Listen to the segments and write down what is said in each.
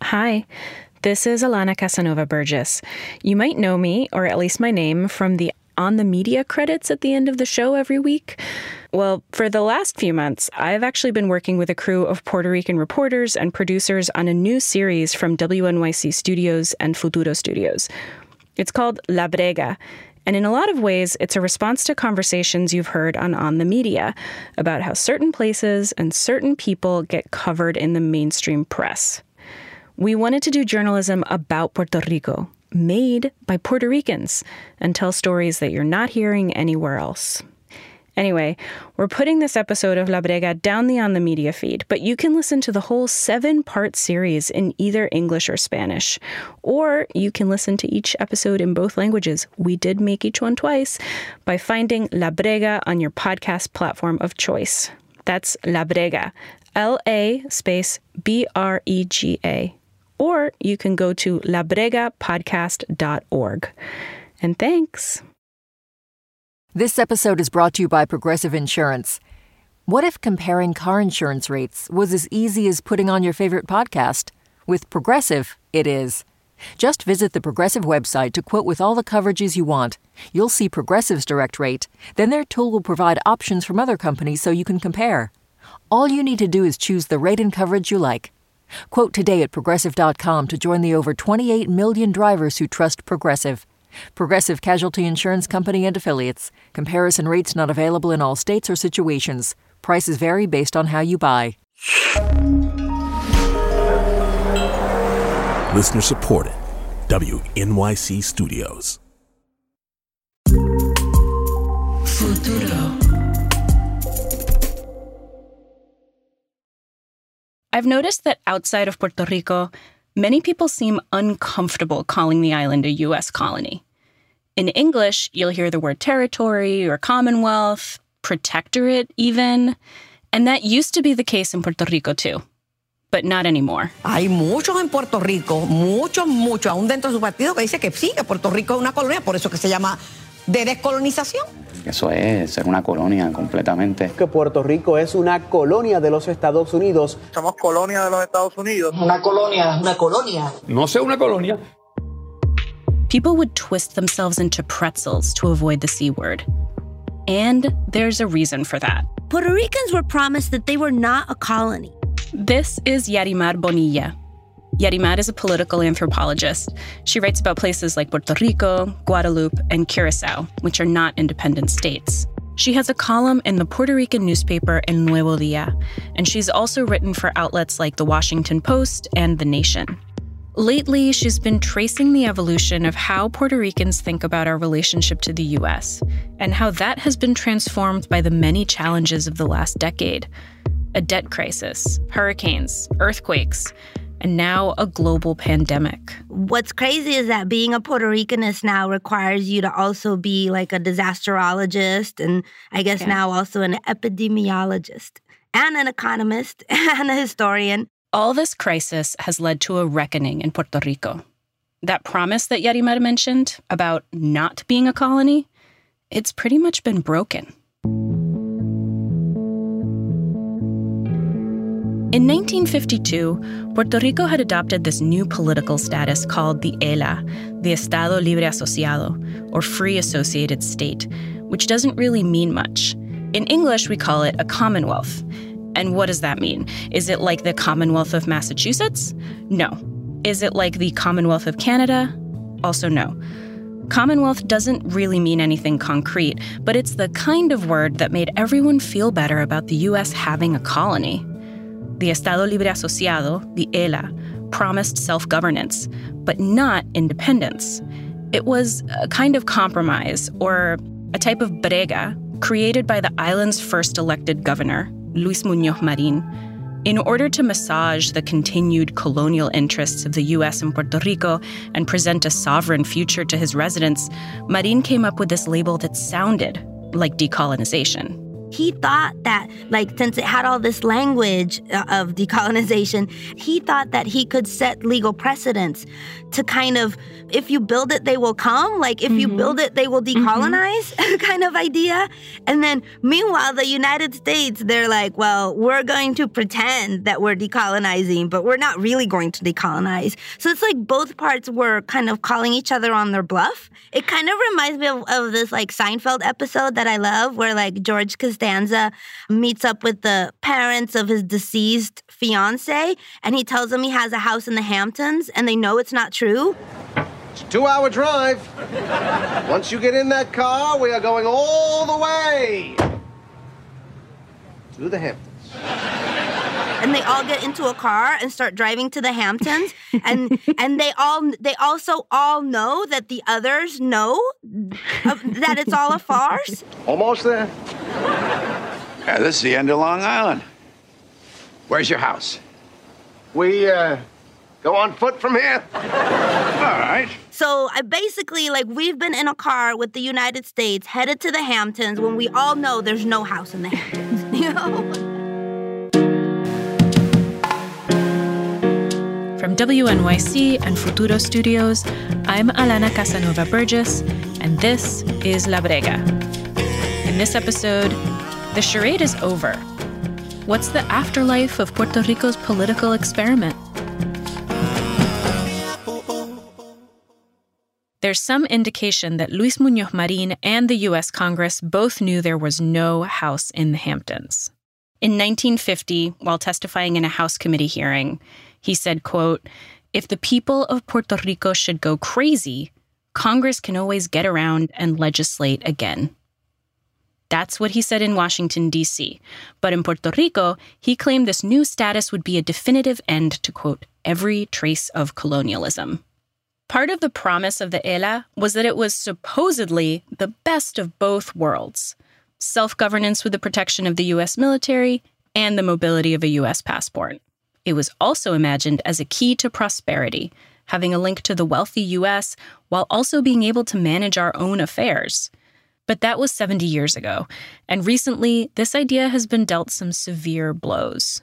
Hi, this is Alana Casanova Burgess. You might know me, or at least my name, from the On the Media credits at the end of the show every week. Well, for the last few months, I've actually been working with a crew of Puerto Rican reporters and producers on a new series from WNYC Studios and Futuro Studios. It's called La Brega, and in a lot of ways, it's a response to conversations you've heard on the Media about how certain places and certain people get covered in the mainstream press. We wanted to do journalism about Puerto Rico, made by Puerto Ricans, and tell stories that you're not hearing anywhere else. Anyway, we're putting this episode of La Brega down the On the Media feed, but you can listen to the whole 7-part series in either English or Spanish. Or you can listen to each episode in both languages. We did make each one twice by finding La Brega on your podcast platform of choice. That's La Brega, LA space BREGA. Or you can go to labregapodcast.org. And thanks. This episode is brought to you by Progressive Insurance. What if comparing car insurance rates was as easy as putting on your favorite podcast? With Progressive, it is. Just visit the Progressive website to quote with all the coverages you want. You'll see Progressive's direct rate. Then their tool will provide options from other companies so you can compare. All you need to do is choose the rate and coverage you like. Quote today at Progressive.com to join the over 28 million drivers who trust Progressive. Progressive Casualty Insurance Company and Affiliates. Comparison rates not available in all states or situations. Prices vary based on how you buy. Listener supported. WNYC Studios. Futuro. I've noticed that outside of Puerto Rico, many people seem uncomfortable calling the island a U.S. colony. In English, you'll hear the word territory or commonwealth, protectorate even, and that used to be the case in Puerto Rico too, but not anymore. Hay muchos en Puerto Rico, muchos, aún dentro de su partido, que dice que sí, que Puerto Rico es una colonia, por eso que se llama de descolonización. Eso es ser una colonia completamente. Que Puerto Rico es una colonia de los Estados Unidos. Somos colonia de los Estados Unidos. Una colonia. No sé una colonia. People would twist themselves into pretzels to avoid the C word. And there's a reason for that. Puerto Ricans were promised that they were not a colony. This is Yarimar Bonilla. Yarimar is a political anthropologist. She writes about places like Puerto Rico, Guadeloupe, and Curacao, which are not independent states. She has a column in the Puerto Rican newspaper El Nuevo Día, and she's also written for outlets like The Washington Post and The Nation. Lately, she's been tracing the evolution of how Puerto Ricans think about our relationship to the U.S. and how that has been transformed by the many challenges of the last decade. A debt crisis, hurricanes, earthquakes, and now a global pandemic. What's crazy is that being a Puerto Ricanist now requires you to also be like a disasterologist and I guess now also an epidemiologist and an economist and a historian. All this crisis has led to a reckoning in Puerto Rico. That promise that Yarimar mentioned about not being a colony, it's pretty much been broken. In 1952, Puerto Rico had adopted this new political status called the ELA, the Estado Libre Asociado, or Free Associated State, which doesn't really mean much. In English, we call it a commonwealth. And what does that mean? Is it like the Commonwealth of Massachusetts? No. Is it like the Commonwealth of Canada? Also no. Commonwealth doesn't really mean anything concrete, but it's the kind of word that made everyone feel better about the U.S. having a colony. The Estado Libre Asociado, the ELA, promised self-governance, but not independence. It was a kind of compromise, or a type of brega, created by the island's first elected governor, Luis Muñoz Marín, in order to massage the continued colonial interests of the U.S. in Puerto Rico and present a sovereign future to his residents. Marín came up with this label that sounded like decolonization. he thought that, like, since it had all this language of decolonization, he thought that he could set legal precedents to kind of, if you build it, they will come. Like, if you build it, they will decolonize kind of idea. And then, meanwhile, the United States, they're like, well, we're going to pretend that we're decolonizing, but we're not really going to decolonize. So it's like both parts were kind of calling each other on their bluff. It kind of reminds me of this, like, Seinfeld episode that I love, where, like, George Costanza meets up with the parents of his deceased fiance, and he tells them he has a house in the Hamptons, and they know it's not true. It's a 2-hour drive. Once you get in that car, we are going all the way to the Hamptons. And they all get into a car and start driving to the Hamptons, and they also all know that the others know that it's all a farce. Almost there. Yeah, this is the end of Long Island. Where's your house? We go on foot from here. All right. So I basically, like, we've been in a car with the United States headed to the Hamptons when we all know there's no house in the Hamptons, you know? From WNYC and Futuro Studios, I'm Alana Casanova Burgess, and this is La Brega. In this episode, the charade is over. What's the afterlife of Puerto Rico's political experiment? There's some indication that Luis Muñoz Marín and the U.S. Congress both knew there was no house in the Hamptons. In 1950, while testifying in a House committee hearing, he said, quote, "If the people of Puerto Rico should go crazy, Congress can always get around and legislate again." That's what he said in Washington, D.C. But in Puerto Rico, he claimed this new status would be a definitive end to, quote, "every trace of colonialism." Part of the promise of the ELA was that it was supposedly the best of both worlds: self-governance with the protection of the U.S. military and the mobility of a U.S. passport. It was also imagined as a key to prosperity, having a link to the wealthy U.S. while also being able to manage our own affairs. But that was 70 years ago, and recently, this idea has been dealt some severe blows.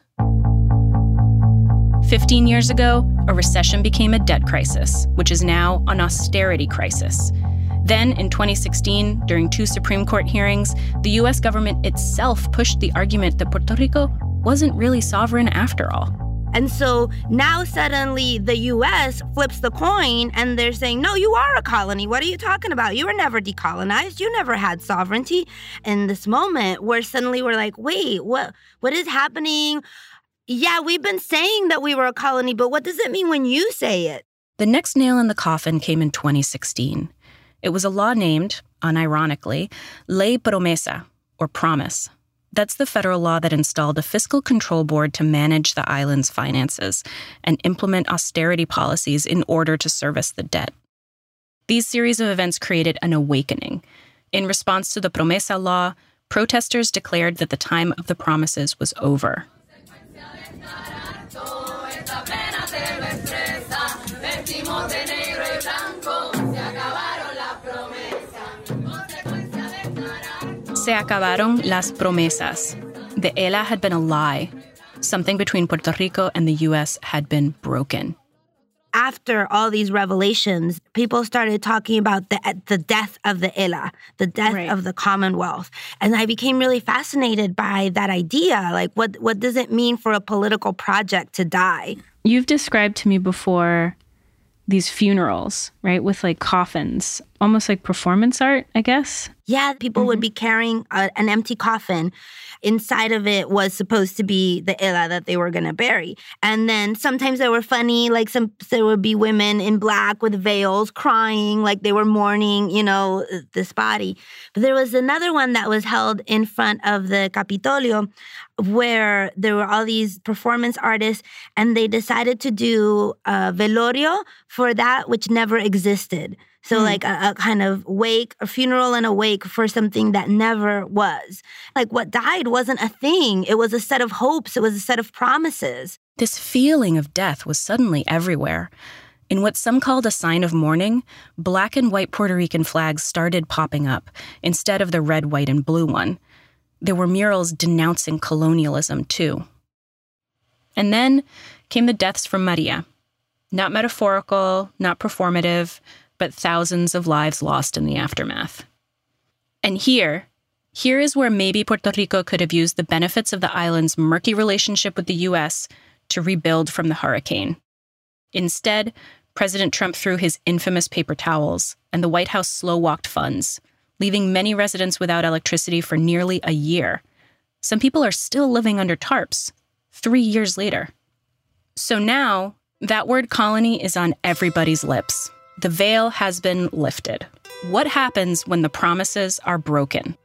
15 years ago, a recession became a debt crisis, which is now an austerity crisis. Then, in 2016, during 2 Supreme Court hearings, the U.S. government itself pushed the argument that Puerto Rico wasn't really sovereign after all. And so now suddenly the U.S. flips the coin and they're saying, no, you are a colony. What are you talking about? You were never decolonized. You never had sovereignty. In this moment where suddenly we're like, wait, what is happening? Yeah, we've been saying that we were a colony, but what does it mean when you say it? The next nail in the coffin came in 2016. It was a law named, unironically, Ley Promesa, or Promise. That's the federal law that installed a fiscal control board to manage the island's finances and implement austerity policies in order to service the debt. These series of events created an awakening. In response to the Promesa law, protesters declared that the time of the promises was over. Se acabaron las promesas. The ELA had been a lie. Something between Puerto Rico and the U.S. had been broken. After all these revelations, people started talking about the death of the ELA, the death of the Commonwealth. And I became really fascinated by that idea. Like, what does it mean for a political project to die? You've described to me before these funerals, right, with like coffins, almost like performance art, I guess. Yeah, people would be carrying an empty coffin. Inside of it was supposed to be the ELA that they were going to bury. And then sometimes they were funny, like there would be women in black with veils crying like they were mourning, you know, this body. But there was another one that was held in front of the Capitolio where there were all these performance artists and they decided to do a velorio for that which never existed. So like a kind of wake, a funeral and a wake for something that never was. Like what died wasn't a thing. It was a set of hopes. It was a set of promises. This feeling of death was suddenly everywhere. In what some called a sign of mourning, black and white Puerto Rican flags started popping up instead of the red, white, and blue one. there were murals denouncing colonialism, too. And then came the deaths from Maria. Not metaphorical, not performative, but thousands of lives lost in the aftermath. And here is where maybe Puerto Rico could have used the benefits of the island's murky relationship with the U.S. to rebuild from the hurricane. Instead, President Trump threw his infamous paper towels, and the White House slow-walked funds, leaving many residents without electricity for nearly a year. Some people are still living under tarps 3 years later. So now, that word colony is on everybody's lips. The veil has been lifted. What happens when the promises are broken?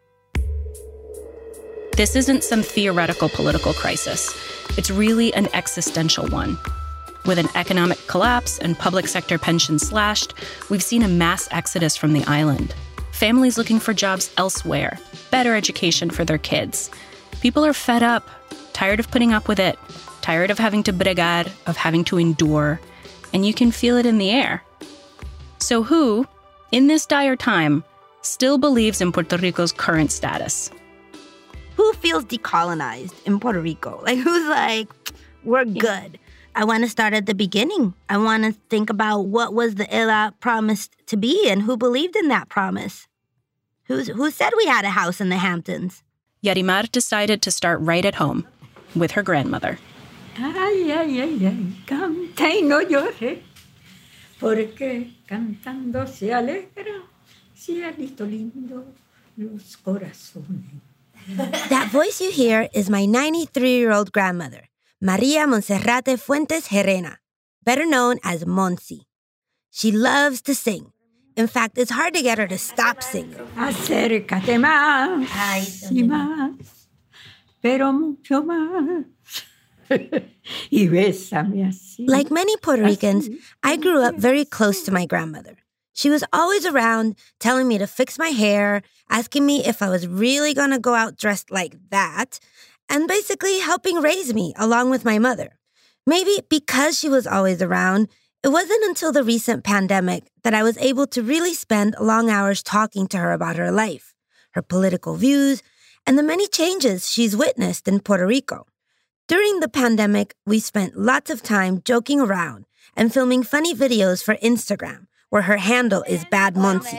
This isn't some theoretical political crisis. It's really an existential one. With an economic collapse and public sector pensions slashed, we've seen a mass exodus from the island. Families looking for jobs elsewhere, better education for their kids. People are fed up, tired of putting up with it, tired of having to bregar, of having to endure, and you can feel it in the air. So who, in this dire time, still believes in Puerto Rico's current status? Who feels decolonized in Puerto Rico? Like, who's like, we're good. I want to start at the beginning. I want to think about what was the ILA promised to be and who believed in that promise. Who said we had a house in the Hamptons? Yarimar decided to start right at home with her grandmother. Ay, ay, ay, ay, canta y no llore, porque cantando se alegra, cielito lindo, los corazones. That voice you hear is my 93-year-old grandmother, Maria Monserrate Fuentes Herrera, better known as Monsi. She loves to sing. In fact, it's hard to get her to stop singing. Acércate más y más, pero mucho más. Y bésame así. Like many Puerto Ricans, I grew up very close to my grandmother. She was always around, telling me to fix my hair, asking me if I was really going to go out dressed like that, and basically helping raise me along with my mother. Maybe because she was always around, it wasn't until the recent pandemic that I was able to really spend long hours talking to her about her life, her political views, and the many changes she's witnessed in Puerto Rico. During the pandemic, we spent lots of time joking around and filming funny videos for Instagram, where her handle is Bad Monsi.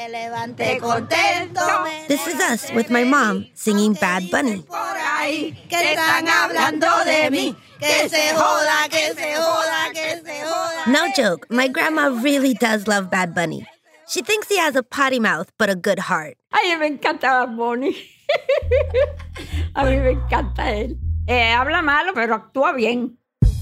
This is us with my mom singing Bad Bunny. No joke, my grandma really does love Bad Bunny. She thinks he has a potty mouth, but a good heart. Ay, me encanta Bad Bunny. A mí me encanta él. Habla malo, pero actúa bien.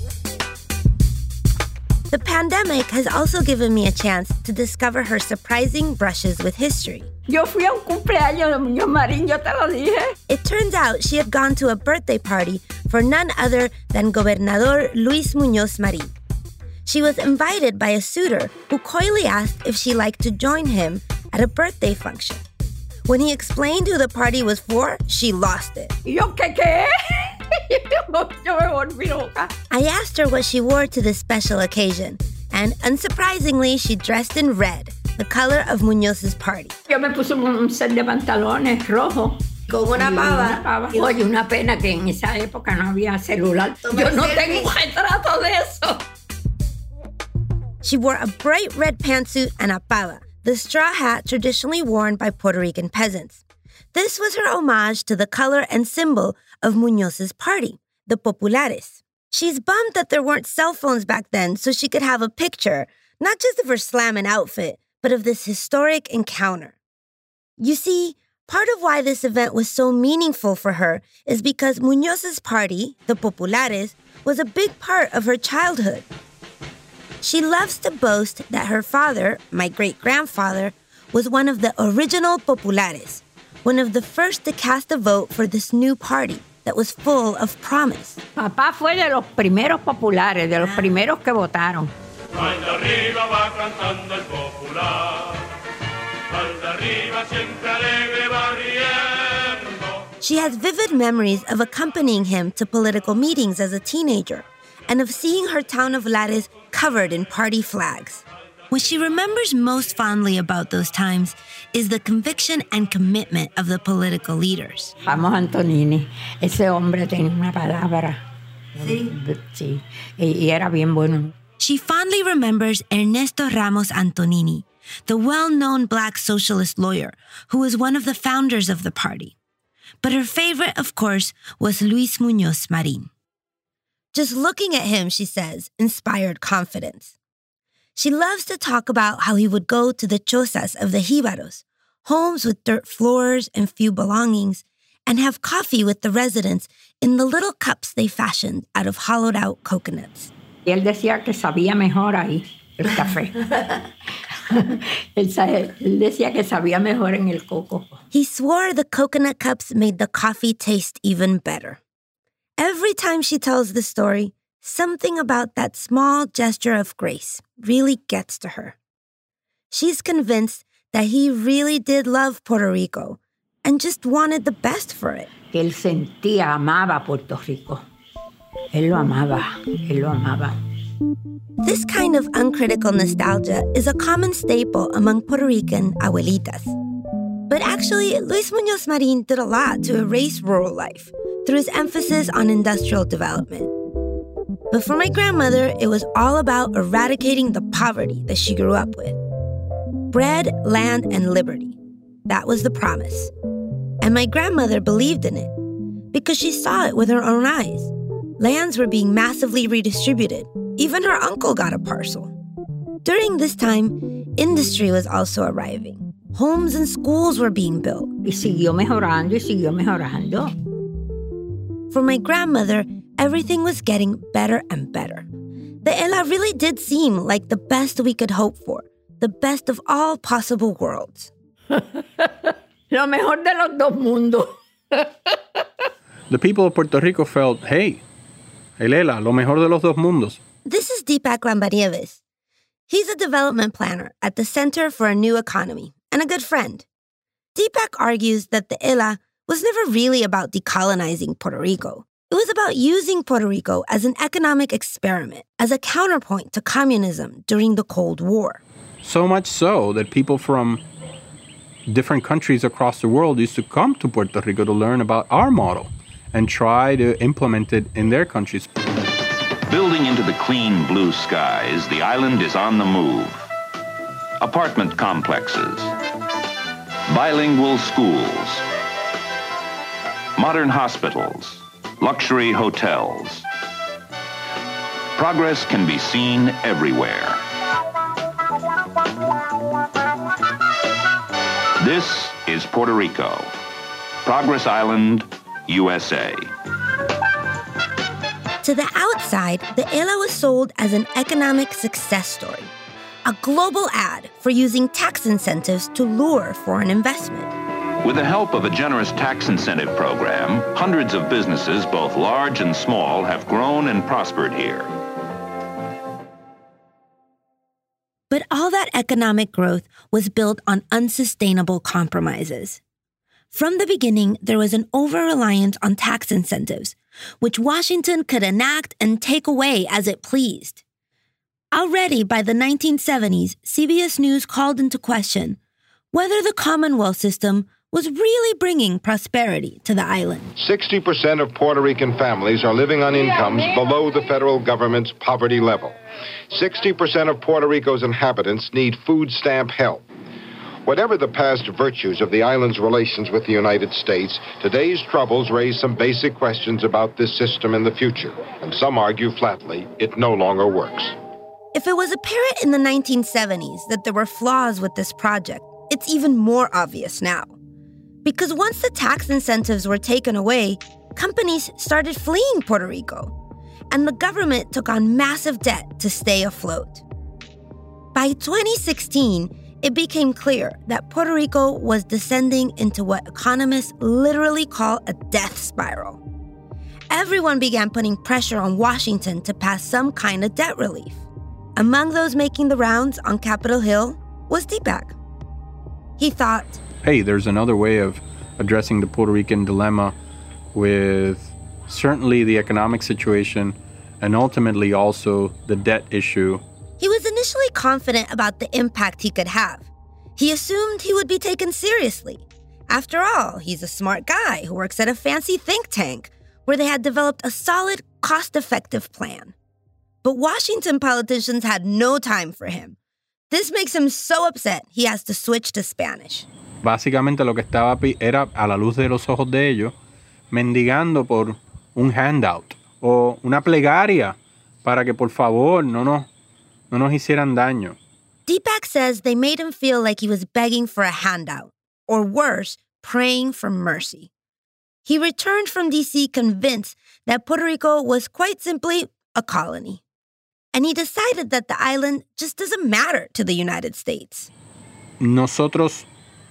The pandemic has also given me a chance to discover her surprising brushes with history. Yo fui a un cumpleaños de Muñoz Marín, yo te lo dije. It turns out she had gone to a birthday party for none other than Gobernador Luis Muñoz Marín. She was invited by a suitor who coyly asked if she liked to join him at a birthday function. When he explained who the party was for, she lost it. ¿Yo qué? Yo me volví loca. I asked her what she wore to this special occasion, and unsurprisingly, she dressed in red, the color of Muñoz's party. Yo me puse un set de pantalones rojo. Con una pava. Oye, una pena que en esa época no había celular. Yo no tengo un retrato de eso. She wore a bright red pantsuit and a pava, the straw hat traditionally worn by Puerto Rican peasants. This was her homage to the color and symbol of Muñoz's party, the Populares. She's bummed that there weren't cell phones back then so she could have a picture, not just of her slamming outfit, but of this historic encounter. You see, part of why this event was so meaningful for her is because Muñoz's party, the Populares, was a big part of her childhood. She loves to boast that her father, my great-grandfather, was one of the original Populares, one of the first to cast a vote for this new party that was full of promise. Papá fue de los primeros populares, de los primeros que votaron. She has vivid memories of accompanying him to political meetings as a teenager and of seeing her town of Lares covered in party flags. What she remembers most fondly about those times is the conviction and commitment of the political leaders. Ramos Antonini, ese hombre tenía una palabra. Sí, y era bien bueno. She fondly remembers Ernesto Ramos Antonini, the well-known Black socialist lawyer who was one of the founders of the party. But her favorite, of course, was Luis Muñoz Marin. Just looking at him, she says, inspired confidence. She loves to talk about how he would go to the chozas of the jíbaros, homes with dirt floors and few belongings, and have coffee with the residents in the little cups they fashioned out of hollowed-out coconuts. Y él decía que sabía mejor ahí el café. Él decía que sabía mejor en el coco. He swore the coconut cups made the coffee taste even better. Every time she tells the story, something about that small gesture of grace really gets to her. She's convinced that he really did love Puerto Rico and just wanted the best for it. Que él sentía, amaba Puerto Rico. Él lo amaba. This kind of uncritical nostalgia is a common staple among Puerto Rican abuelitas. But actually, Luis Muñoz Marin did a lot to erase rural life through his emphasis on industrial development. But for my grandmother, it was all about eradicating the poverty that she grew up with. Bread, land, and liberty. That was the promise. And my grandmother believed in it because she saw it with her own eyes. Lands were being massively redistributed. Even her uncle got a parcel. During this time, industry was also arriving. Homes and schools were being built. Y siguió mejorando. For my grandmother, everything was getting better and better. The ELA really did seem like the best we could hope for, the best of all possible worlds. Lo mejor de los dos mundos. The people of Puerto Rico felt, hey, el ELA, lo mejor de los dos mundos. This is Deepak Lambanievis. He's a development planner at the Center for a New Economy and a good friend. Deepak argues that the ELA was never really about decolonizing Puerto Rico. It was about using Puerto Rico as an economic experiment, as a counterpoint to communism during the Cold War. So much so that people from different countries across the world used to come to Puerto Rico to learn about our model and try to implement it in their countries. Building into the clean blue skies, the island is on the move. Apartment complexes, bilingual schools, modern hospitals, luxury hotels. Progress can be seen everywhere. This is Puerto Rico, Progress Island, USA. To the outside, the ELA was sold as an economic success story, a global ad for using tax incentives to lure foreign investment. With the help of a generous tax incentive program, hundreds of businesses, both large and small, have grown and prospered here. But all that economic growth was built on unsustainable compromises. From the beginning, there was an over-reliance on tax incentives, which Washington could enact and take away as it pleased. Already by the 1970s, CBS News called into question whether the Commonwealth system was really bringing prosperity to the island. 60% of Puerto Rican families are living on incomes below the federal government's poverty level. 60% of Puerto Rico's inhabitants need food stamp help. Whatever the past virtues of the island's relations with the United States, today's troubles raise some basic questions about this system in the future, and some argue flatly it no longer works. If it was apparent in the 1970s that there were flaws with this project, it's even more obvious now. Because once the tax incentives were taken away, companies started fleeing Puerto Rico, and the government took on massive debt to stay afloat. By 2016, it became clear that Puerto Rico was descending into what economists literally call a death spiral. Everyone began putting pressure on Washington to pass some kind of debt relief. Among those making the rounds on Capitol Hill was Deepak. He thought, hey, there's another way of addressing the Puerto Rican dilemma with certainly the economic situation and ultimately also the debt issue He was initially confident about the impact he could have. He assumed he would be taken seriously. After all, he's a smart guy who works at a fancy think tank where they had developed a solid, cost-effective plan. But Washington politicians had no time for him. This makes him so upset he has to switch to Spanish. Básicamente lo que estaba era a la luz de los ojos de ellos, mendigando por un handout o una plegaria para que por favor no nos hicieran daño. Deepak says they made him feel like he was begging for a handout, or worse, praying for mercy. He returned from D.C. convinced that Puerto Rico was quite simply a colony. And he decided that the island just doesn't matter to the United States. Nosotros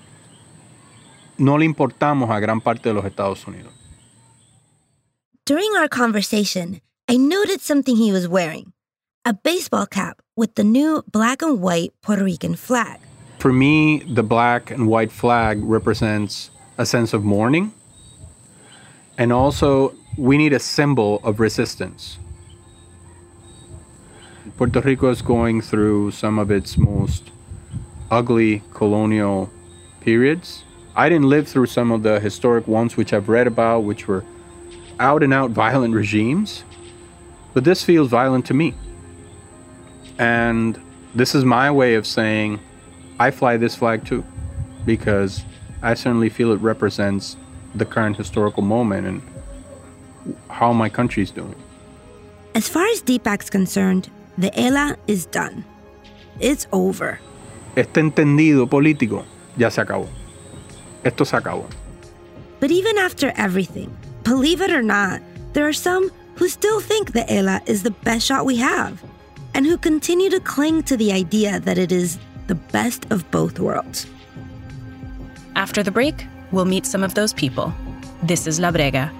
no le importamos a gran parte de los Estados Unidos. During our conversation, I noted something he was wearing. A baseball cap with the new black and white Puerto Rican flag. For me, the black and white flag represents a sense of mourning. And also, we need a symbol of resistance. Puerto Rico is going through some of its most ugly colonial periods. I didn't live through some of the historic ones which I've read about, which were out-and-out violent regimes. But this feels violent to me. And this is my way of saying, I fly this flag too, because I certainly feel it represents the current historical moment and how my country's doing. As far as Deepak's concerned, the ELA is done. It's over. Este entendido político ya se acabó. Esto se acabó. But even after everything, believe it or not, there are some who still think the ELA is the best shot we have, and who continue to cling to the idea that it is the best of both worlds. After the break, we'll meet some of those people. This is La Brega.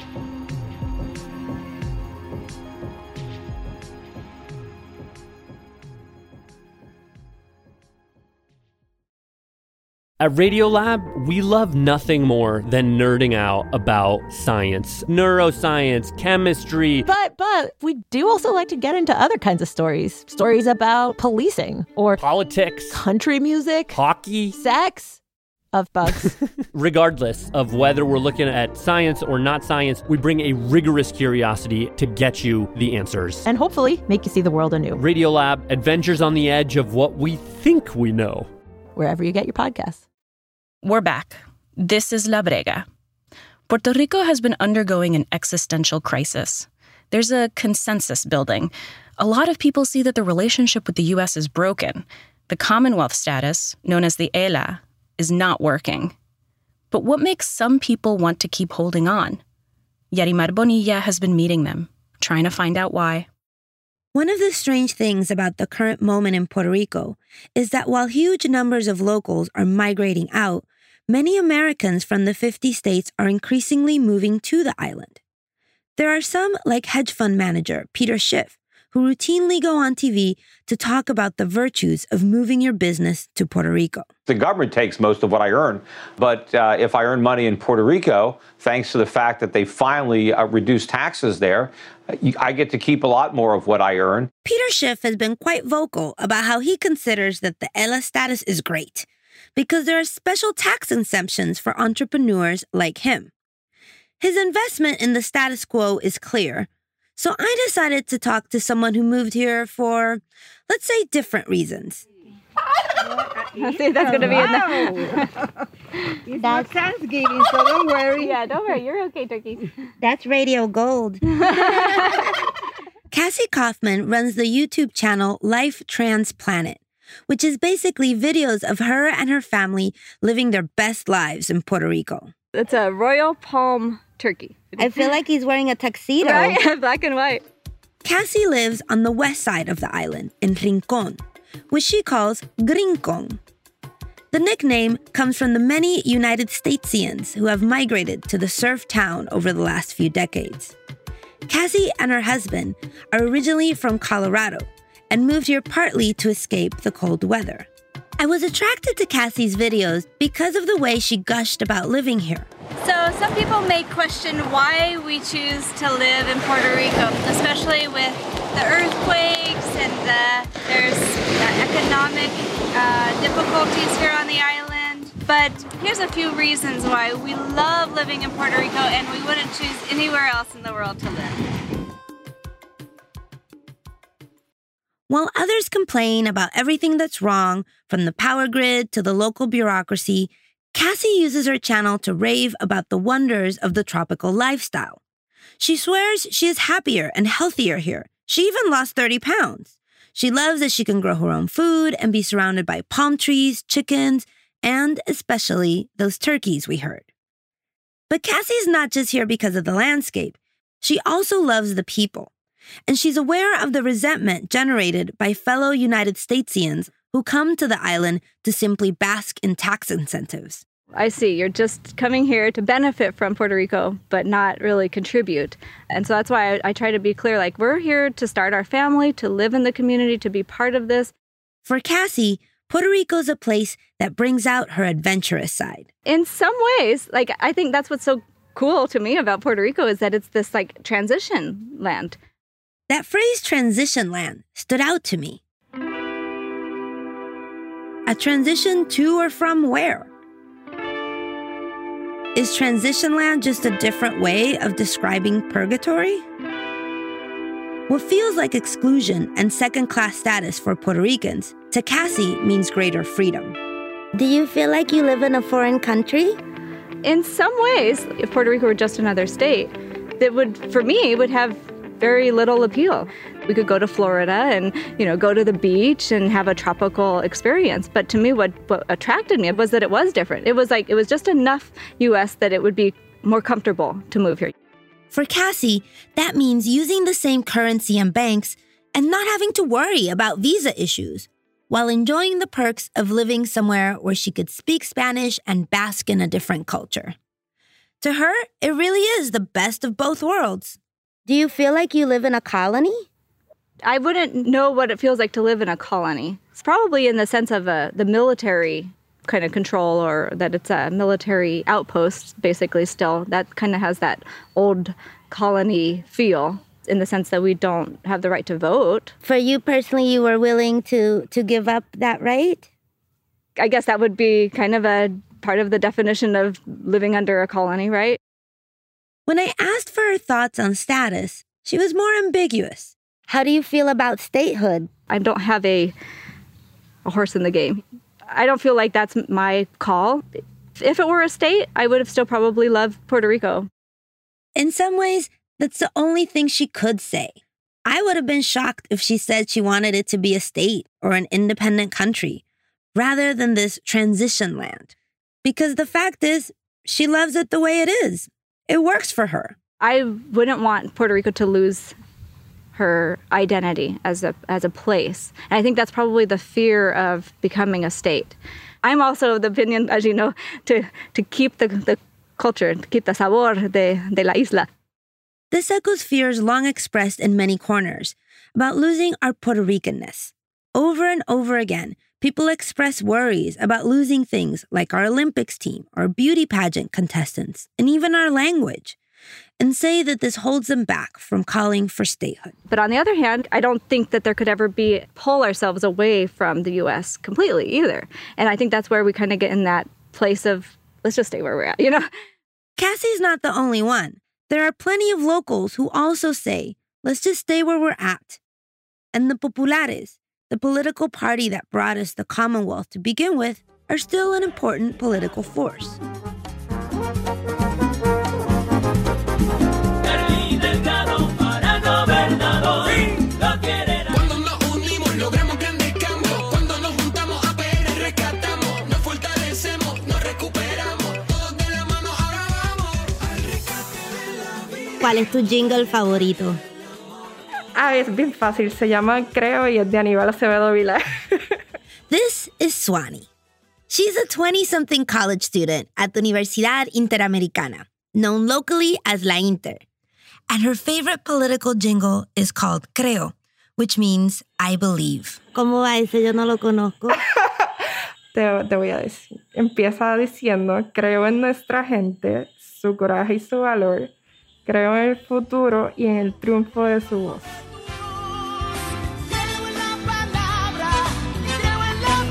At Radiolab, we love nothing more than nerding out about science, neuroscience, chemistry. But we do also like to get into other kinds of stories. Stories about policing or politics, country music, hockey, sex, of bugs. Regardless of whether we're looking at science or not science, we bring a rigorous curiosity to get you the answers. And hopefully make you see the world anew. Radiolab, adventures on the edge of what we think we know. Wherever you get your podcasts. We're back. This is La Brega. Puerto Rico has been undergoing an existential crisis. There's a consensus building. A lot of people see that the relationship with the U.S. is broken. The Commonwealth status, known as the ELA, is not working. But what makes some people want to keep holding on? Yarimar Bonilla has been meeting them, trying to find out why. One of the strange things about the current moment in Puerto Rico is that while huge numbers of locals are migrating out, many Americans from the 50 states are increasingly moving to the island. There are some, like hedge fund manager Peter Schiff, who routinely go on TV to talk about the virtues of moving your business to Puerto Rico. The government takes most of what I earn, but if I earn money in Puerto Rico, thanks to the fact that they finally reduced taxes there, I get to keep a lot more of what I earn. Peter Schiff has been quite vocal about how he considers that the ELA status is great because there are special tax exemptions for entrepreneurs like him. His investment in the status quo is clear, so I decided to talk to someone who moved here for, let's say, different reasons. See, that's going to be enough. It's not Thanksgiving, so don't worry. Yeah, don't worry. You're okay, turkeys. That's Radio Gold. Cassie Kaufman runs the YouTube channel Life Transplanet, which is basically videos of her and her family living their best lives in Puerto Rico. It's a Royal Palm turkey. I feel like he's wearing a tuxedo. Right? Black and white. Cassie lives on the west side of the island, in Rincon, which she calls Grincon. The nickname comes from the many United Statesians who have migrated to the surf town over the last few decades. Cassie and her husband are originally from Colorado and moved here partly to escape the cold weather. I was attracted to Cassie's videos because of the way she gushed about living here. So some people may question why we choose to live in Puerto Rico, especially with the earthquakes and there's economic difficulties here on the island. But here's a few reasons why we love living in Puerto Rico and we wouldn't choose anywhere else in the world to live. While others complain about everything that's wrong, from the power grid to the local bureaucracy, Cassie uses her channel to rave about the wonders of the tropical lifestyle. She swears she is happier and healthier here. She even lost 30 pounds. She loves that she can grow her own food and be surrounded by palm trees, chickens, and especially those turkeys we heard. But Cassie's not just here because of the landscape. She also loves the people. And she's aware of the resentment generated by fellow United Statesians who come to the island to simply bask in tax incentives. I see. You're just coming here to benefit from Puerto Rico, but not really contribute. And so that's why I try to be clear, like, we're here to start our family, to live in the community, to be part of this. For Cassie, Puerto Rico's a place that brings out her adventurous side. In some ways, like, I think that's what's so cool to me about Puerto Rico is that it's this, like, transition land. That phrase, transition land, stood out to me. A transition to or from where? Is transition land just a different way of describing purgatory? What feels like exclusion and second-class status for Puerto Ricans, to Cassie means greater freedom. Do you feel like you live in a foreign country? In some ways, if Puerto Rico were just another state, that would, for me, would have very little appeal. We could go to Florida and, go to the beach and have a tropical experience. But to me, what attracted me was that it was different. It was just enough U.S. that it would be more comfortable to move here. For Cassie, that means using the same currency and banks and not having to worry about visa issues, while enjoying the perks of living somewhere where she could speak Spanish and bask in a different culture. To her, it really is the best of both worlds. Do you feel like you live in a colony? I wouldn't know what it feels like to live in a colony. It's probably in the sense of the military kind of control, or that it's a military outpost, basically still. That kind of has that old colony feel in the sense that we don't have the right to vote. For you personally, you were willing to give up that right? I guess that would be kind of a part of the definition of living under a colony, right? When I asked for her thoughts on status, she was more ambiguous. How do you feel about statehood? I don't have a horse in the game. I don't feel like that's my call. If it were a state, I would have still probably loved Puerto Rico. In some ways, that's the only thing she could say. I would have been shocked if she said she wanted it to be a state or an independent country, rather than this transition land. Because the fact is, she loves it the way it is. It works for her. I wouldn't want Puerto Rico to lose her identity as a place. And I think that's probably the fear of becoming a state. I'm also of the opinion, as you know, to keep the culture, to keep the sabor de la isla. This echoes fears long expressed in many corners about losing our Puerto Ricanness. Over and over again, people express worries about losing things like our Olympics team or beauty pageant contestants, and even our language, and say that this holds them back from calling for statehood. But on the other hand, I don't think that there could ever be pull ourselves away from the U.S. completely either. And I think that's where we kind of get in that place of, let's just stay where we're at, Cassie's not the only one. There are plenty of locals who also say, let's just stay where we're at. And the Populares, the political party that brought us the Commonwealth to begin with, are still an important political force. ¿Cuál es tu jingle favorito? Es bien fácil. Se llama Creo y es de Aníbal Acevedo Vilá. This is Swanee. She's a 20-something college student at the Universidad Interamericana, known locally as La Inter. And her favorite political jingle is called Creo, which means I believe. ¿Cómo va ese? Yo no lo conozco. Te voy a decir. Empieza diciendo, creo en nuestra gente, su coraje y su valor. Creo en el futuro y en el triunfo de su voz. Creo en la palabra, creo en la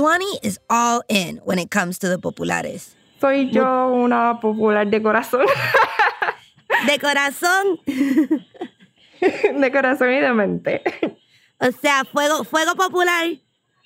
Suani is all in when it comes to the populares. Soy yo una popular de corazón. ¿De corazón? De corazón y de mente. O sea, fuego popular.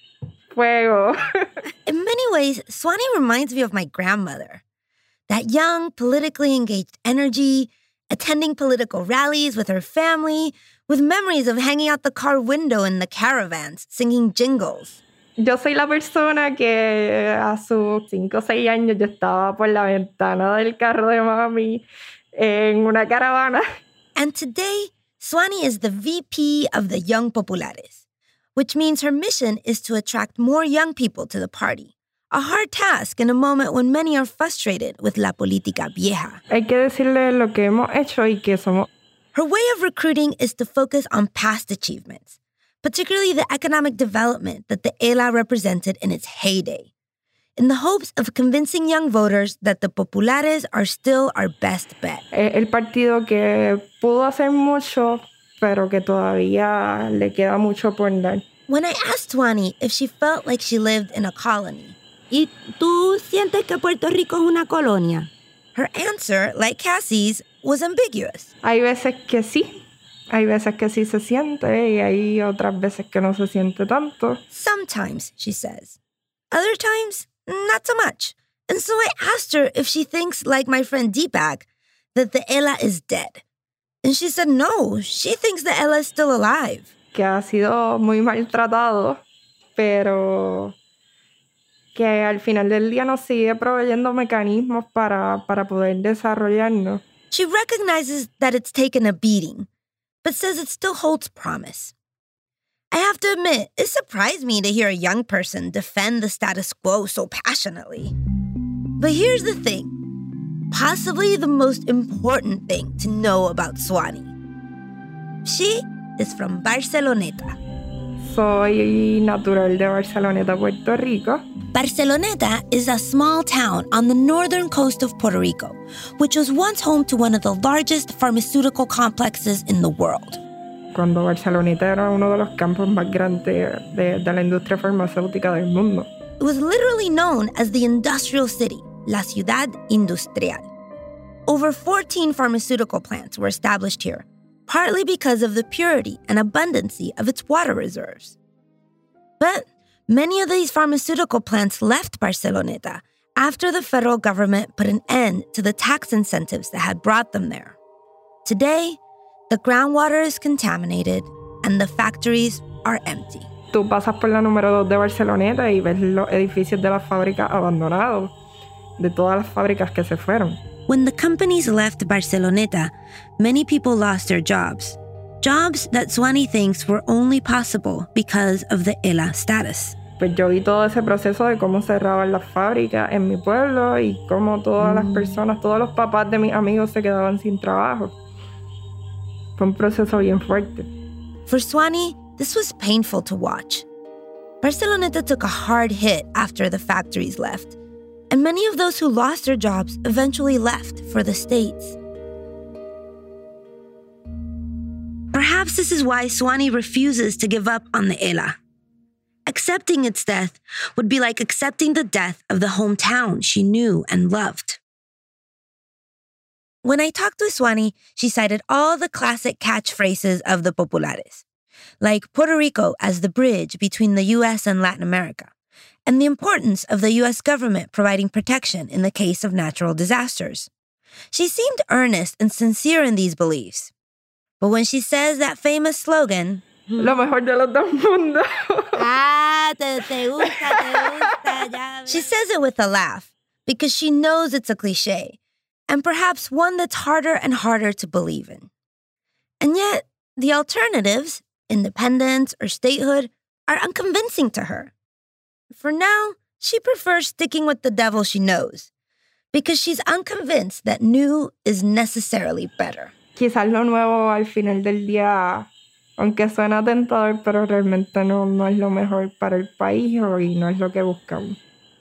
Fuego. In many ways, Suani reminds me of my grandmother. That young, politically engaged energy, attending political rallies with her family, with memories of hanging out the car window in the caravans, singing jingles. Yo soy la persona que a sus 5 o 6 años yo estaba por la ventana del carro de mami en una caravana. And today, Suani is the VP of the Young Populares, which means her mission is to attract more young people to the party. A hard task in a moment when many are frustrated with la política vieja. Hay que decirle lo que hemos hecho y que somos. Her way of recruiting is to focus on past achievements, particularly the economic development that the ELA represented in its heyday, in the hopes of convincing young voters that the populares are still our best bet. El partido que pudo hacer mucho, pero que todavía le queda mucho por dar. When I asked Suani if she felt like she lived in a colony, ¿Y tú sientes que Puerto Rico es una colonia? Her answer, like Cassie's, was ambiguous. Hay veces que sí. Hay veces que sí se siente y hay otras veces que no se siente tanto. Sometimes, she says. Other times, not so much. And so I asked her if she thinks, like my friend Deepak, that the ELA is dead. And she said no, she thinks the ELA is still alive. Que ha sido muy maltratado, pero que al final del día nos sigue proveyendo mecanismos para poder desarrollarnos. She recognizes that it's taken a beating, but says it still holds promise. I have to admit, it surprised me to hear a young person defend the status quo so passionately. But here's the thing, possibly the most important thing to know about Suani. She is from Barceloneta. Soy natural de Barceloneta, Puerto Rico. Barceloneta is a small town on the northern coast of Puerto Rico, which was once home to one of the largest pharmaceutical complexes in the world. Cuando Barceloneta era uno de los campos más grandes de la industria farmacéutica del mundo. It was literally known as the industrial city, La Ciudad Industrial. Over 14 pharmaceutical plants were established here, partly because of the purity and abundancy of its water reserves. But many of these pharmaceutical plants left Barceloneta after the federal government put an end to the tax incentives that had brought them there. Today, the groundwater is contaminated and the factories are empty. Tú pasas por la número 2 de Barceloneta y ves los edificios de las fábricas abandonados, de todas las fábricas que se fueron. When the companies left Barceloneta, many people lost their jobs. Jobs that Suani thinks were only possible because of the ELA status. Pues yo vi todo ese proceso de cómo cerraban las fábricas en mi pueblo y cómo todas las personas, todos los papás de mis amigos se quedaban sin trabajo. Fue un proceso bien fuerte. For Suani, this was painful to watch. Barceloneta took a hard hit after the factories left, and many of those who lost their jobs eventually left for the States. Perhaps this is why Suani refuses to give up on the ELA. Accepting its death would be like accepting the death of the hometown she knew and loved. When I talked with Suani, she cited all the classic catchphrases of the populares, like Puerto Rico as the bridge between the U.S. and Latin America, and the importance of the U.S. government providing protection in the case of natural disasters. She seemed earnest and sincere in these beliefs. But when she says that famous slogan, Lo mejor de los dos mundos. te gusta, ya. She says it with a laugh, because she knows it's a cliche, and perhaps one that's harder and harder to believe in. And yet, the alternatives, independence or statehood, are unconvincing to her. For now, she prefers sticking with the devil she knows, because she's unconvinced that new is necessarily better. Quizás lo nuevo al final del día, aunque suena tentador, pero realmente no es lo mejor para el país y no es lo que buscamos.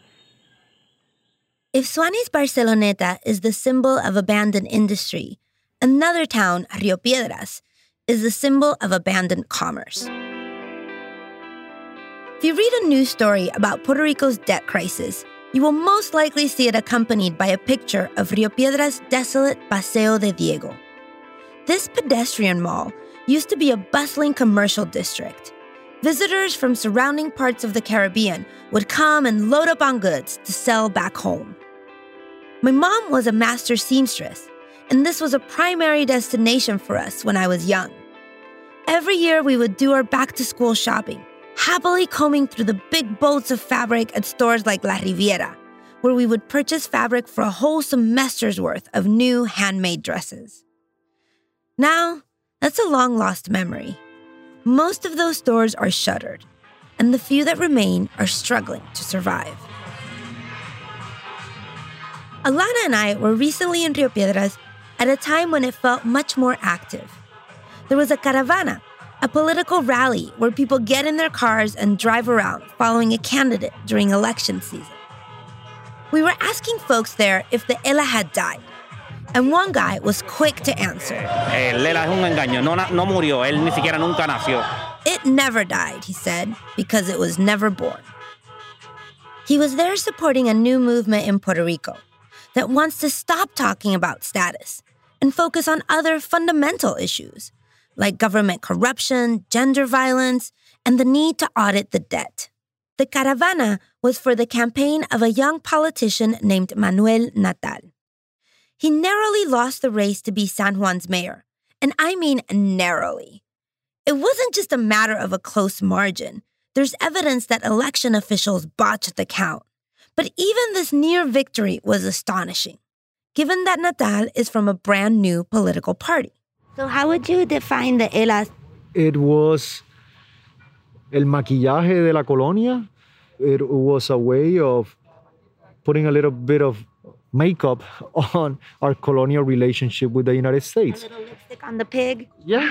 If Suani's Barceloneta is the symbol of abandoned industry, another town, Rio Piedras, is the symbol of abandoned commerce. If you read a news story about Puerto Rico's debt crisis, you will most likely see it accompanied by a picture of Rio Piedra's desolate Paseo de Diego. This pedestrian mall used to be a bustling commercial district. Visitors from surrounding parts of the Caribbean would come and load up on goods to sell back home. My mom was a master seamstress, and this was a primary destination for us when I was young. Every year we would do our back-to-school shopping, happily combing through the big boats of fabric at stores like La Riviera, where we would purchase fabric for a whole semester's worth of new handmade dresses. Now, that's a long-lost memory. Most of those stores are shuttered, and the few that remain are struggling to survive. Alana and I were recently in Rio Piedras at a time when it felt much more active. There was a caravana, a political rally where people get in their cars and drive around following a candidate during election season. We were asking folks there if the ELA had died, and one guy was quick to answer. El ELA es un engaño, no murió, él ni siquiera nunca nació. It never died, he said, because it was never born. He was there supporting a new movement in Puerto Rico that wants to stop talking about status and focus on other fundamental issues, like government corruption, gender violence, and the need to audit the debt. The caravana was for the campaign of a young politician named Manuel Natal. He narrowly lost the race to be San Juan's mayor, and I mean narrowly. It wasn't just a matter of a close margin. There's evidence that election officials botched the count. But even this near victory was astonishing, given that Natal is from a brand new political party. So how would you define the ELA? It was el maquillaje de la colonia. It was a way of putting a little bit of makeup on our colonial relationship with the United States. A little lipstick on the pig? Yeah.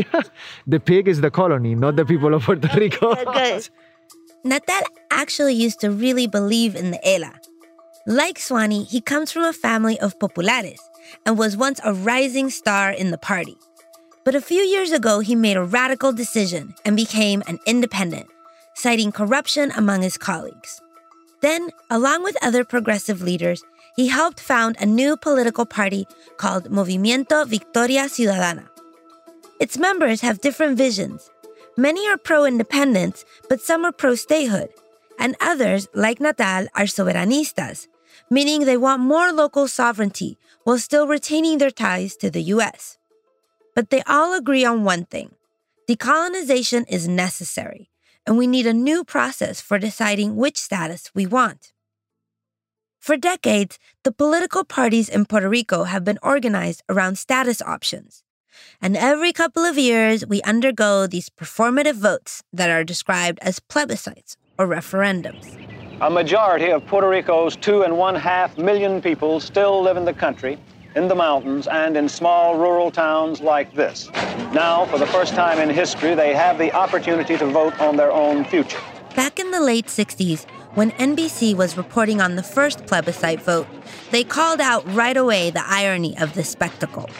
The pig is the colony, not the people of Puerto Rico. Good. Natal actually used to really believe in the ELA. Like Swanee, he comes from a family of populares and was once a rising star in the party. But a few years ago, he made a radical decision and became an independent, citing corruption among his colleagues. Then, along with other progressive leaders, he helped found a new political party called Movimiento Victoria Ciudadana. Its members have different visions. Many are pro-independence, but some are pro-statehood. And others, like Natal, are soberanistas, meaning they want more local sovereignty while still retaining their ties to the U.S. But they all agree on one thing. Decolonization is necessary, and we need a new process for deciding which status we want. For decades, the political parties in Puerto Rico have been organized around status options. And every couple of years, we undergo these performative votes that are described as plebiscites or referendums. A majority of Puerto Rico's 2.5 million people still live in the country, in the mountains, and in small rural towns like this. Now, for the first time in history, they have the opportunity to vote on their own future. Back in the late 60s, when NBC was reporting on the first plebiscite vote, they called out right away the irony of this spectacle.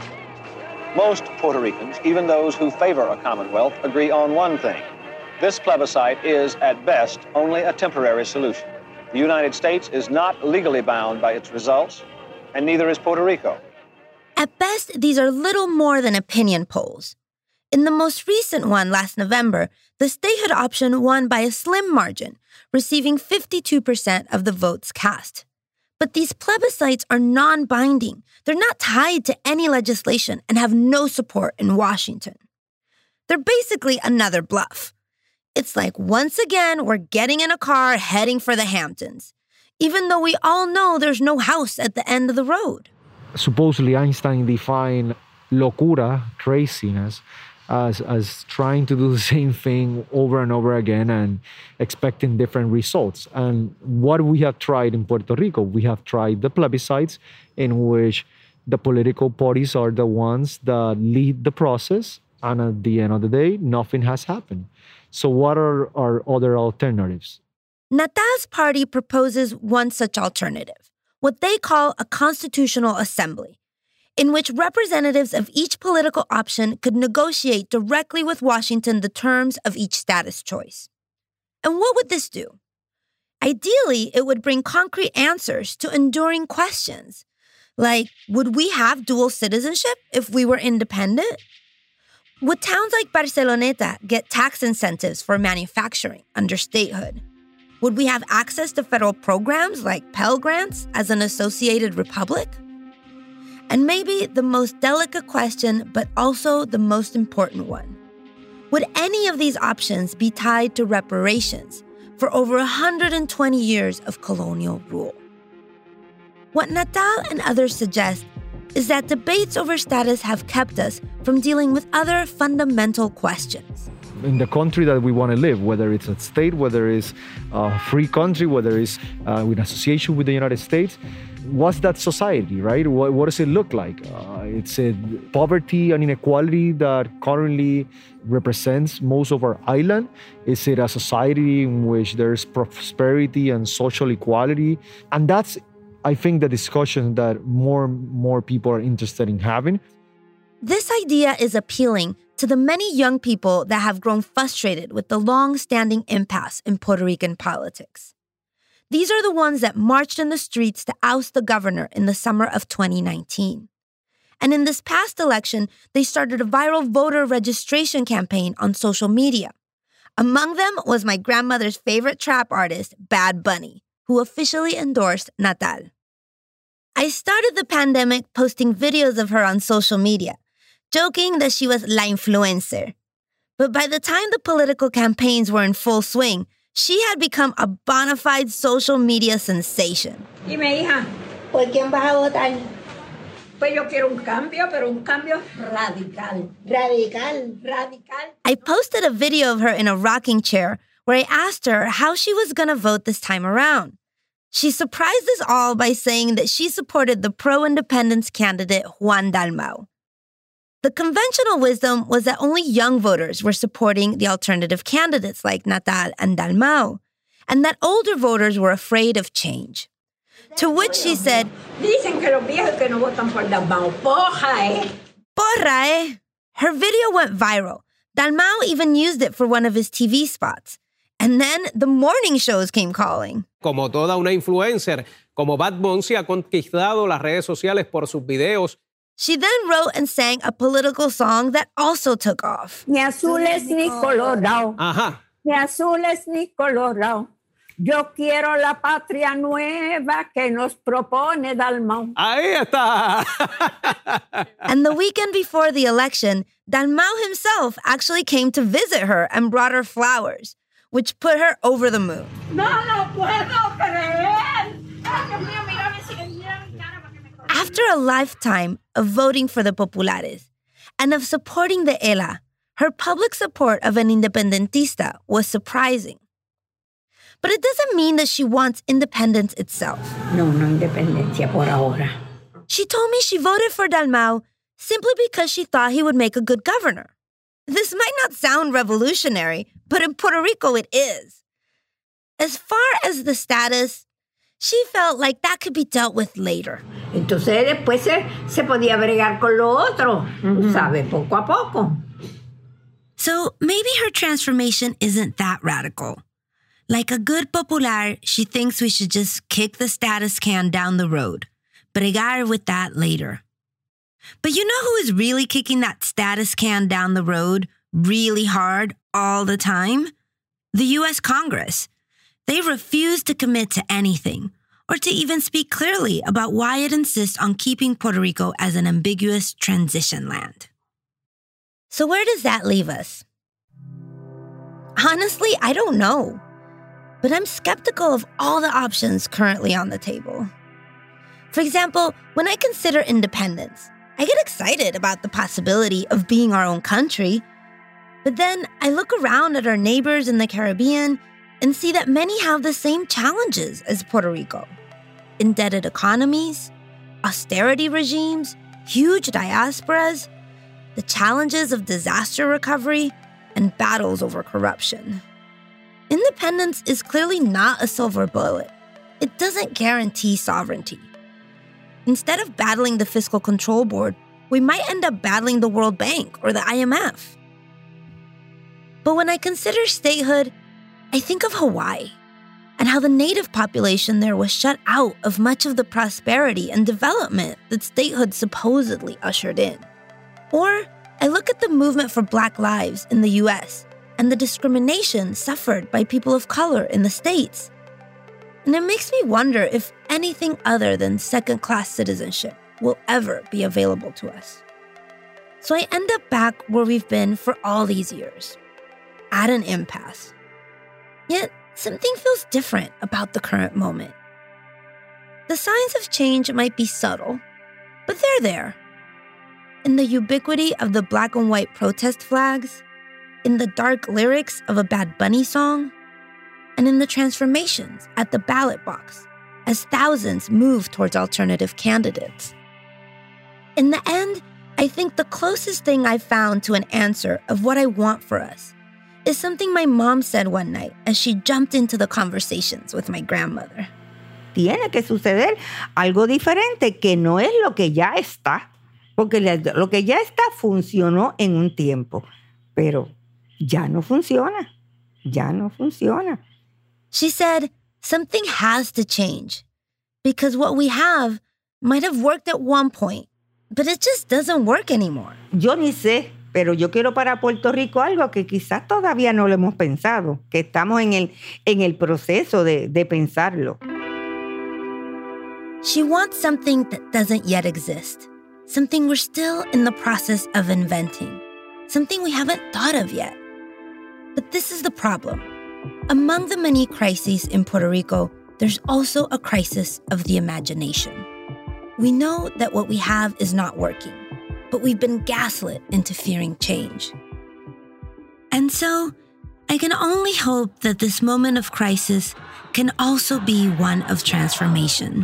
Most Puerto Ricans, even those who favor a Commonwealth, agree on one thing. This plebiscite is, at best, only a temporary solution. The United States is not legally bound by its results, and neither is Puerto Rico. At best, these are little more than opinion polls. In the most recent one last November, the statehood option won by a slim margin, receiving 52% of the votes cast. But these plebiscites are non-binding. They're not tied to any legislation and have no support in Washington. They're basically another bluff. It's like, once again, we're getting in a car heading for the Hamptons, even though we all know there's no house at the end of the road. Supposedly, Einstein defined locura, craziness, as trying to do the same thing over and over again and expecting different results. And what we have tried in Puerto Rico, we have tried the plebiscites in which the political parties are the ones that lead the process. And at the end of the day, nothing has happened. So what are our other alternatives? Natal's party proposes one such alternative, what they call a constitutional assembly, in which representatives of each political option could negotiate directly with Washington the terms of each status choice. And what would this do? Ideally, it would bring concrete answers to enduring questions, like, would we have dual citizenship if we were independent? Would towns like Barceloneta get tax incentives for manufacturing under statehood? Would we have access to federal programs like Pell Grants as an associated republic? And maybe the most delicate question, but also the most important one. Would any of these options be tied to reparations for over 120 years of colonial rule? What Natal and others suggest is that debates over status have kept us from dealing with other fundamental questions. In the country that we want to live, whether it's a state, whether it's a free country, whether it's in association with the United States, what's that society, right? What does it look like? It's a poverty and inequality that currently represents most of our island. Is it a society in which there's prosperity and social equality? And that's, I think, the discussion that more people are interested in having. This idea is appealing to the many young people that have grown frustrated with the long-standing impasse in Puerto Rican politics. These are the ones that marched in the streets to oust the governor in the summer of 2019. And in this past election, they started a viral voter registration campaign on social media. Among them was my grandmother's favorite trap artist, Bad Bunny, who officially endorsed Natal. I started the pandemic posting videos of her on social media, joking that she was la influencer. But by the time the political campaigns were in full swing, she had become a bona fide social media sensation. Dime, hija, ¿por quién vas a votar? Pues yo quiero un cambio, pero un cambio radical. Radical. I posted a video of her in a rocking chair where I asked her how she was going to vote this time around. She surprised us all by saying that she supported the pro-independence candidate Juan Dalmau. The conventional wisdom was that only young voters were supporting the alternative candidates like Natal and Dalmau, and that older voters were afraid of change. To which she said, Dicen que los viejos que no votan por Dalmau. Porra, Porra, eh? Her video went viral. Dalmau even used it for one of his TV spots. And then the morning shows came calling. Como toda una influencer, como Bad Bunny ha conquistado las redes sociales por sus videos. She then wrote and sang a political song that also took off. Ni azules ni colorado. Ajá. Ni azules ni colorado. Yo quiero la patria nueva que nos propone Dalmau. Ahí está. And the weekend before the election, Dalmau himself actually came to visit her and brought her flowers, which put her over the moon. No puedo creer. Ay, Dios mío, mira mi cara para que me... After a lifetime of voting for the Populares and of supporting the ELA, her public support of an independentista was surprising. But it doesn't mean that she wants independence itself. No independencia por ahora. She told me she voted for Dalmau simply because she thought he would make a good governor. This might not sound revolutionary, but in Puerto Rico it is. As far as the status, she felt like that could be dealt with later. Entonces después se podía bregar con lo otro, ¿sabes? Poco a poco. So maybe her transformation isn't that radical. Like a good popular, she thinks we should just kick the status can down the road, bregar with that later. But you know who is really kicking that status can down the road really hard all the time? The U.S. Congress. They refuse to commit to anything or to even speak clearly about why it insists on keeping Puerto Rico as an ambiguous transition land. So where does that leave us? Honestly, I don't know. But I'm skeptical of all the options currently on the table. For example, when I consider independence, I get excited about the possibility of being our own country. But then I look around at our neighbors in the Caribbean and see that many have the same challenges as Puerto Rico. Indebted economies, austerity regimes, huge diasporas, the challenges of disaster recovery, and battles over corruption. Independence is clearly not a silver bullet. It doesn't guarantee sovereignty. Instead of battling the Fiscal Control Board, we might end up battling the World Bank or the IMF. But when I consider statehood, I think of Hawaii and how the native population there was shut out of much of the prosperity and development that statehood supposedly ushered in. Or I look at the movement for Black lives in the US and the discrimination suffered by people of color in the States. And it makes me wonder if anything other than second-class citizenship will ever be available to us. So I end up back where we've been for all these years, at an impasse. Yet, something feels different about the current moment. The signs of change might be subtle, but they're there. In the ubiquity of the black and white protest flags, in the dark lyrics of a Bad Bunny song, and in the transformations at the ballot box as thousands move towards alternative candidates. In the end, I think the closest thing I've found to an answer of what I want for us is something my mom said one night as she jumped into the conversations with my grandmother. Tiene que suceder algo diferente que no es lo que ya está, porque lo que ya está funcionó en un tiempo, pero ya no funciona. She said, something has to change because what we have might have worked at one point, but it just doesn't work anymore. Yo ni sé, pero yo quiero para Puerto Rico algo que quizás todavía no lo hemos pensado, que estamos en el proceso de pensarlo. She wants something that doesn't yet exist, something we're still in the process of inventing, something we haven't thought of yet. But this is the problem. Among the many crises in Puerto Rico, there's also a crisis of the imagination. We know that what we have is not working, but we've been gaslit into fearing change. And so, I can only hope that this moment of crisis can also be one of transformation.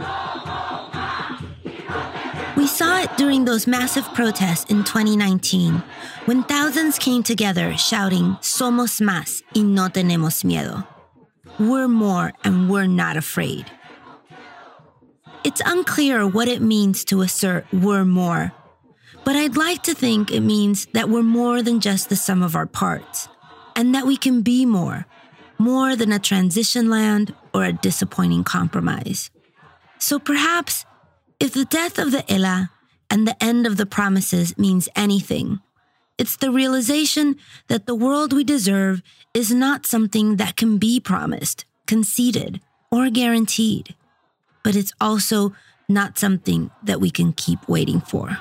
We saw it during those massive protests in 2019, when thousands came together shouting, "Somos más y no tenemos miedo." We're more and we're not afraid. It's unclear what it means to assert we're more, but I'd like to think it means that we're more than just the sum of our parts, and that we can be more than a transition land or a disappointing compromise. So perhaps, if the death of the ELA and the end of the promises means anything, it's the realization that the world we deserve is not something that can be promised, conceded, or guaranteed. But it's also not something that we can keep waiting for.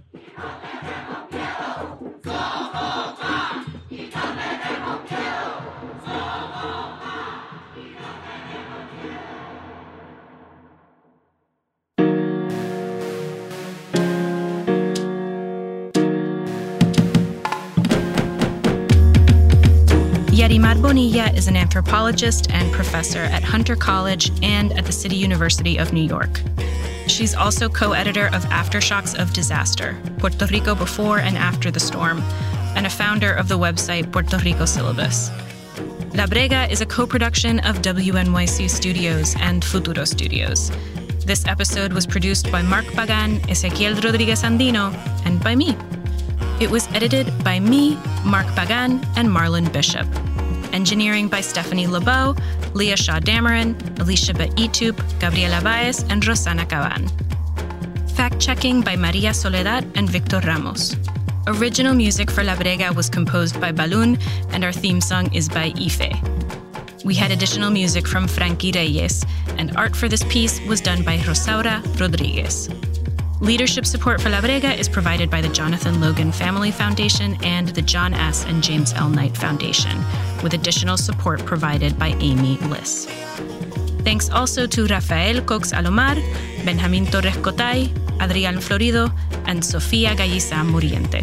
Yarimar Bonilla is an anthropologist and professor at Hunter College and at the City University of New York. She's also co-editor of Aftershocks of Disaster, Puerto Rico Before and After the Storm, and a founder of the website Puerto Rico Syllabus. La Brega is a co-production of WNYC Studios and Futuro Studios. This episode was produced by Mark Pagan, Ezequiel Rodriguez Andino, and by me. It was edited by me, Mark Pagan, and Marlon Bishop. Engineering by Stephanie LeBeau, Leah Shaw-Dameron, Alicia Baitup, Gabriela Baez, and Rosana Caban. Fact-checking by Maria Soledad and Victor Ramos. Original music for La Brega was composed by Balún, and our theme song is by Ife. We had additional music from Frankie Reyes, and art for this piece was done by Rosaura Rodriguez. Leadership support for La Brega is provided by the Jonathan Logan Family Foundation and the John S. and James L. Knight Foundation, with additional support provided by Amy Liss. Thanks also to Rafael Cox Alomar, Benjamin Torres Cotay, Adrián Florido, and Sofía Galliza Muriente.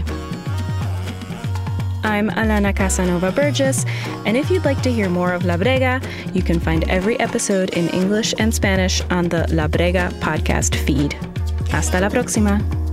I'm Alana Casanova Burgess, and if you'd like to hear more of La Brega, you can find every episode in English and Spanish on the La Brega podcast feed. Hasta la próxima.